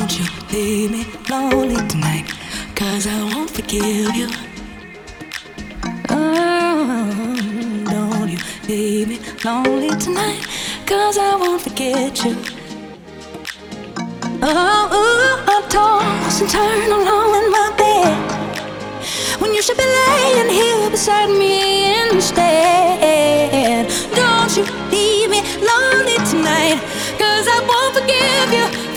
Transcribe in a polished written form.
Don't you leave me lonely tonight, 'cause I won't forgive you. Don't you leave me lonely tonight, 'cause I won't forget you. I toss and turn alone in my bed when you should be laying here beside me instead. Don't you leave me lonely tonight, 'cause I won't forgive you.